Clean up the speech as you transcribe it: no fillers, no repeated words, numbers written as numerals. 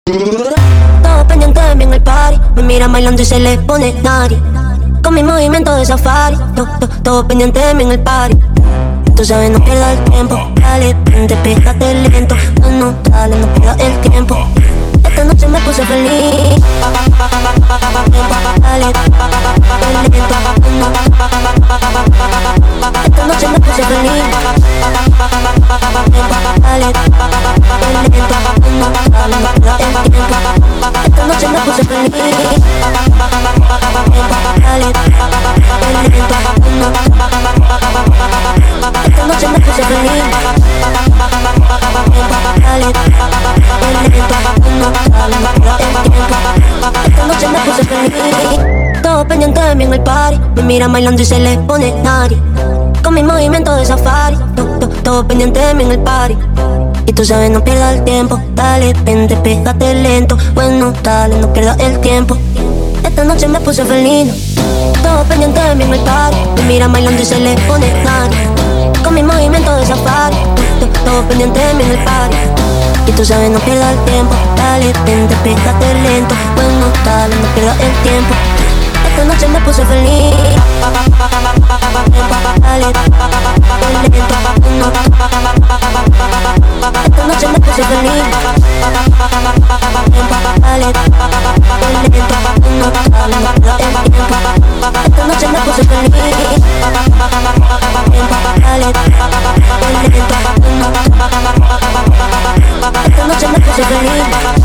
Todo pendiente de mí en el party. Me miran bailando y se le pone nadie. Con mi movimiento de safari. Todo pendiente de mí en el party. Tú sabes, no pierdas el tiempo. Dale, vente, pégate lento. No, dale, no pierdas el tiempo. Esta noche me puse feliz. Dale, lento. No. Esta noche me puse feliz. Dale, lento. No, dale, no pierdas el tiempo. Esta noche me puse feliz. Dale, lento. No. Esta noche me puse feliz. Dale, lento. No, dale, no pierdas el tiempo. Esta noche me puse feliz. Todo pendiente de mí en el party. Me miran bailando y se le pone nadie. Con mi movimiento de safari. Todo pendiente de mí en el party. Y tú sabes, no pierdas el tiempo. Dale, vente, pégate lento. Bueno, dale, no pierdas el tiempo. Esta noche me puse feliz. Todo pendiente de mí en el party. Me miran bailando y se le pone nadie. Con mi movimiento de safari. Todo pendiente de mí en el party. Y tú sabes, no pierdas el tiempo. Dale, vente, pégate lento. Bueno, dale, no pierdas el tiempo. Esta noche me puse feliz. Dale, lento. No. Esta noche me puse feliz. Dale, lento. No, dale, no pierdas el tiempo. Esta noche me puse feliz. Dale, lento. No. Esta noche me puse feliz.